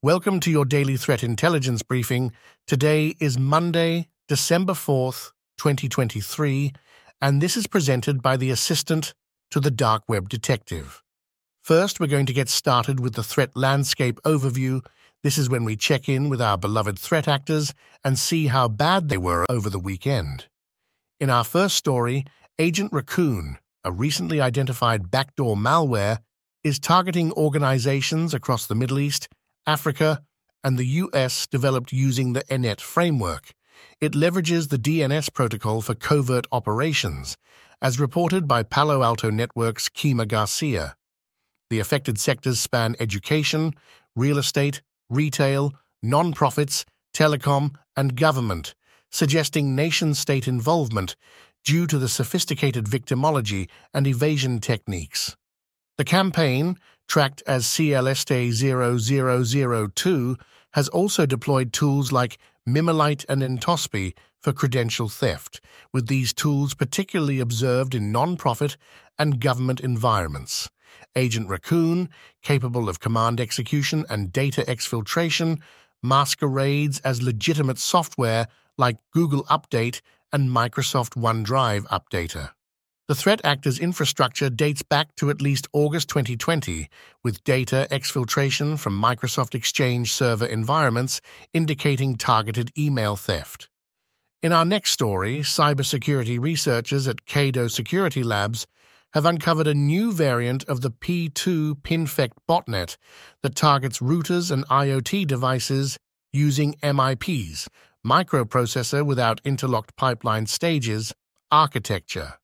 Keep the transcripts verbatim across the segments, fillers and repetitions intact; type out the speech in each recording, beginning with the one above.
Welcome to your daily threat intelligence briefing. Today is Monday, December fourth, twenty twenty-three, and this is presented by the assistant to the Dark Web Detective. First, we're going to get started with the threat landscape overview. This is when we check in with our beloved threat actors and see how bad they were over the weekend. In our first story, Agent Raccoon, a recently identified backdoor malware, is targeting organizations across the Middle East, Africa, and the U S developed using the E N E T framework. It leverages the D N S protocol for covert operations, as reported by Palo Alto Network's Kima Garcia. The affected sectors span education, real estate, retail, non-profits, telecom, and government, suggesting nation-state involvement due to the sophisticated victimology and evasion techniques. The campaign, tracked as C L S T zero zero zero two, has also deployed tools like Mimolite and Entospi for credential theft, with these tools particularly observed in non-profit and government environments. Agent Raccoon, capable of command execution and data exfiltration, masquerades as legitimate software like Google Update and Microsoft OneDrive Updater. The threat actor's infrastructure dates back to at least August twenty twenty, with data exfiltration from Microsoft Exchange server environments indicating targeted email theft. In our next story, cybersecurity researchers at Kado Security Labs have uncovered a new variant of the P two Pinfect botnet that targets routers and IoT devices using M I Ps, microprocessor without interlocked pipeline stages, architecture.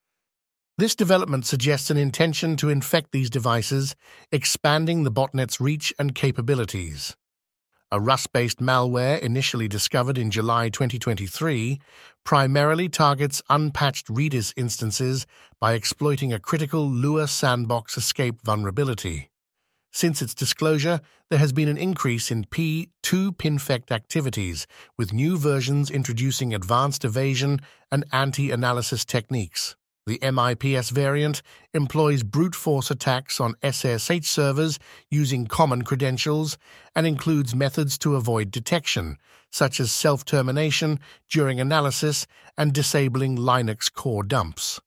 This development suggests an intention to infect these devices, expanding the botnet's reach and capabilities. A Rust-based malware initially discovered in July twenty twenty-three primarily targets unpatched Redis instances by exploiting a critical Lua sandbox escape vulnerability. Since its disclosure, there has been an increase in P two Pinfect activities, with new versions introducing advanced evasion and anti-analysis techniques. The M I P S variant employs brute force attacks on S S H servers using common credentials and includes methods to avoid detection, such as self-termination during analysis and disabling Linux core dumps.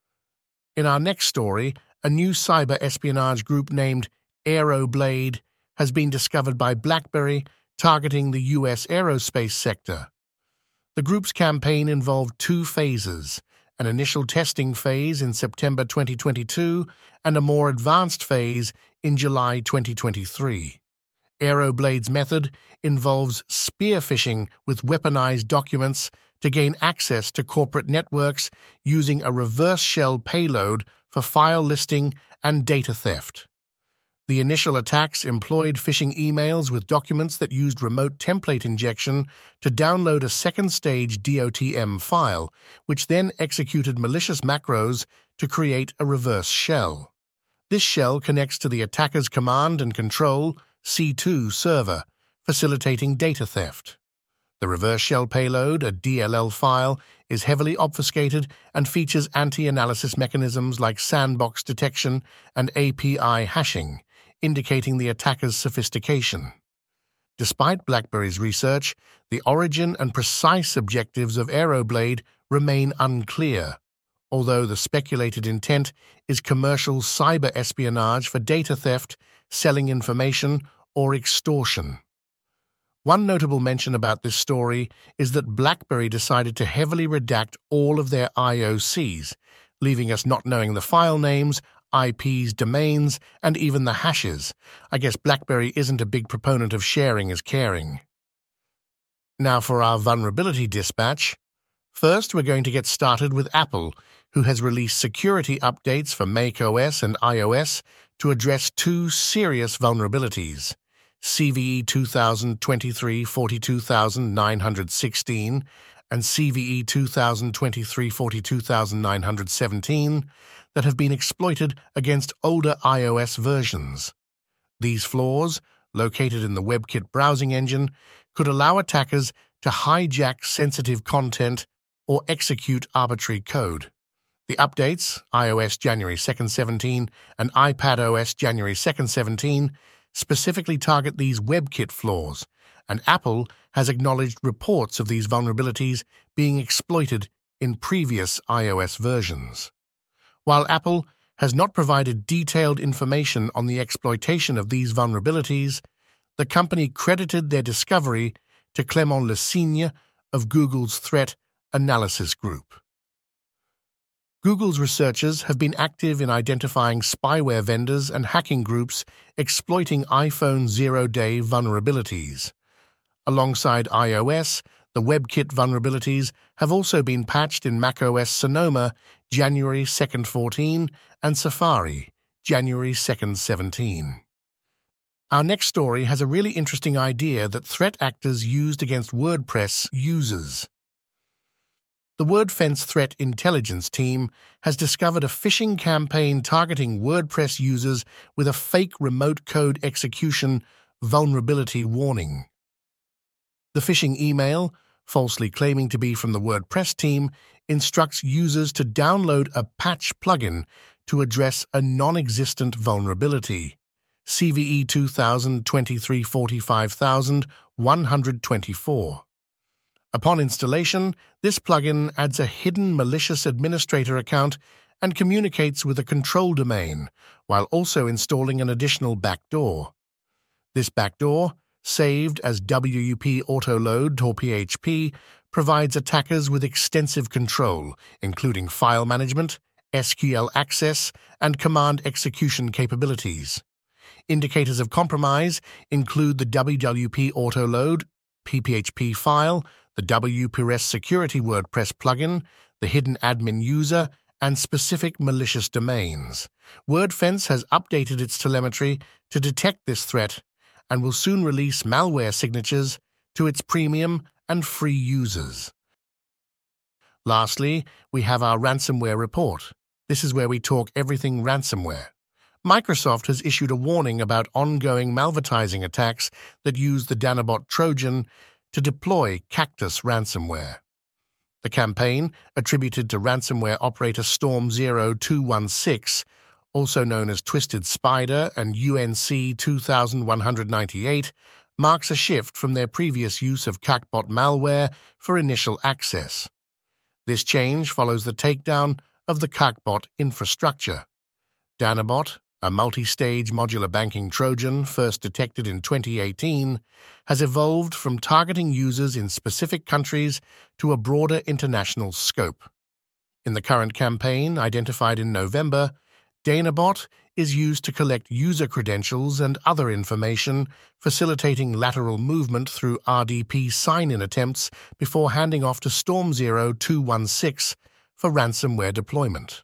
In our next story, a new cyber espionage group named Aeroblade has been discovered by BlackBerry, targeting the U S aerospace sector. The group's campaign involved two phases: an initial testing phase in September twenty twenty-two and a more advanced phase in July twenty twenty-three. Aeroblade's method involves spear phishing with weaponized documents to gain access to corporate networks using a reverse shell payload for file listing and data theft. The initial attacks employed phishing emails with documents that used remote template injection to download a second-stage D O T M file, which then executed malicious macros to create a reverse shell. This shell connects to the attacker's command and control C two server, facilitating data theft. The reverse shell payload, a D L L file, is heavily obfuscated and features anti-analysis mechanisms like sandbox detection and A P I hashing, indicating the attacker's sophistication. Despite BlackBerry's research, the origin and precise objectives of Aeroblade remain unclear, although the speculated intent is commercial cyber espionage for data theft, selling information, or extortion. One notable mention about this story is that BlackBerry decided to heavily redact all of their I O Cs, leaving us not knowing the file names, I Ps, domains, and even the hashes. I guess BlackBerry isn't a big proponent of sharing is caring. Now for our vulnerability dispatch. First, we're going to get started with Apple, who has released security updates for macOS and iOS to address two serious vulnerabilities: C V E two thousand twenty-three dash forty-two thousand nine hundred sixteen and C V E two thousand twenty-three dash forty-two thousand nine hundred seventeen that have been exploited against older iOS versions. These flaws, located in the WebKit browsing engine, could allow attackers to hijack sensitive content or execute arbitrary code. The updates, iOS January second seventeen and iPadOS January second seventeen, specifically target these WebKit flaws, and Apple has acknowledged reports of these vulnerabilities being exploited in previous iOS versions. While Apple has not provided detailed information on the exploitation of these vulnerabilities, the company credited their discovery to Clément Lesigne of Google's Threat Analysis Group. Google's researchers have been active in identifying spyware vendors and hacking groups exploiting iPhone zero-day vulnerabilities. Alongside iOS, the WebKit vulnerabilities have also been patched in macOS Sonoma January second fourteen and Safari January second seventeen. Our next story has a really interesting idea that threat actors used against WordPress users. The WordFence Threat Intelligence team has discovered a phishing campaign targeting WordPress users with a fake remote code execution vulnerability warning. The phishing email, falsely claiming to be from the WordPress team, instructs users to download a patch plugin to address a non-existent vulnerability, C V E two thousand twenty-three forty-five one hundred twenty-four. Upon installation, this plugin adds a hidden malicious administrator account and communicates with a control domain, while also installing an additional backdoor. This backdoor, saved as W U P Autoload or P H P, provides attackers with extensive control, including file management, S Q L access, and command execution capabilities. Indicators of compromise include the W W P Autoload P P H P file, the W P R E S Security WordPress plugin, the hidden admin user, and specific malicious domains. WordFence has updated its telemetry to detect this threat and will soon release malware signatures to its premium and free users. Lastly, we have our ransomware report. This is where we talk everything ransomware. Microsoft has issued a warning about ongoing malvertising attacks that use the Danabot Trojan to deploy Cactus ransomware. The campaign, attributed to ransomware operator Storm zero two one six, also known as Twisted Spider and U N C two one nine eight, marks a shift from their previous use of Cacbot malware for initial access. This change follows the takedown of the Cacbot infrastructure. Danabot, a multi-stage modular banking Trojan first detected in twenty eighteen, has evolved from targeting users in specific countries to a broader international scope. In the current campaign, identified in November, Danabot is used to collect user credentials and other information, facilitating lateral movement through R D P sign-in attempts before handing off to Storm zero two one six for ransomware deployment.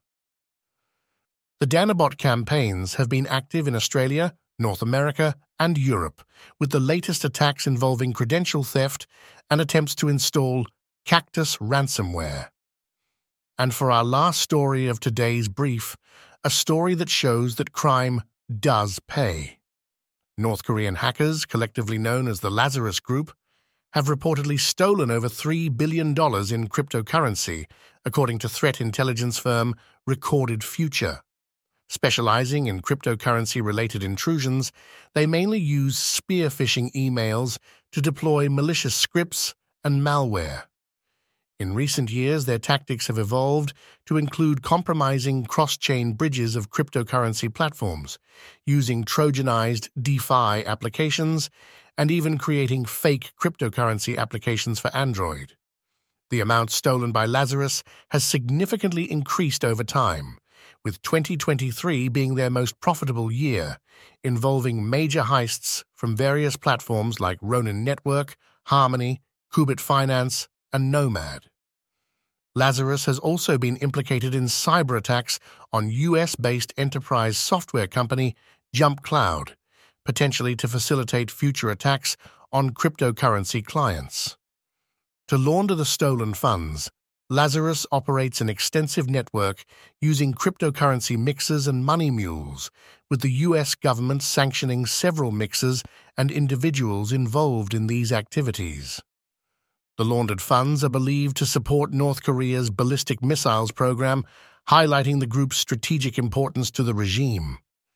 The Danabot campaigns have been active in Australia, North America, and Europe, with the latest attacks involving credential theft and attempts to install Cactus ransomware. And for our last story of today's brief, a story that shows that crime does pay. North Korean hackers, collectively known as the Lazarus Group, have reportedly stolen over three billion dollars in cryptocurrency, according to threat intelligence firm Recorded Future. Specializing in cryptocurrency-related intrusions, they mainly use spear phishing emails to deploy malicious scripts and malware. In recent years, their tactics have evolved to include compromising cross-chain bridges of cryptocurrency platforms, using Trojanized DeFi applications, and even creating fake cryptocurrency applications for Android. The amount stolen by Lazarus has significantly increased over time, with twenty twenty-three being their most profitable year, involving major heists from various platforms like Ronin Network, Harmony, Qubit Finance, and Nomad. Lazarus has also been implicated in cyber attacks on U S-based enterprise software company Jump Cloud, potentially to facilitate future attacks on cryptocurrency clients. To launder the stolen funds, Lazarus operates an extensive network using cryptocurrency mixers and money mules, with the U S government sanctioning several mixers and individuals involved in these activities. The laundered funds are believed to support North Korea's ballistic missiles program, highlighting the group's strategic importance to the regime.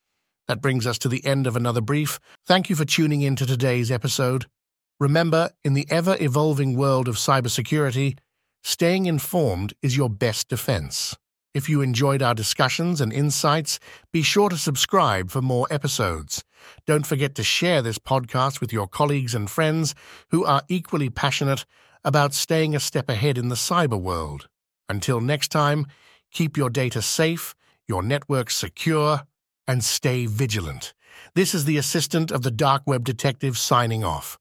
That brings us to the end of another brief. Thank you for tuning in to today's episode. Remember, in the ever-evolving world of cybersecurity, staying informed is your best defense. If you enjoyed our discussions and insights, be sure to subscribe for more episodes. Don't forget to share this podcast with your colleagues and friends who are equally passionate about staying a step ahead in the cyber world. Until next time, keep your data safe, your networks secure, and stay vigilant. This is the assistant of the Dark Web Detective signing off.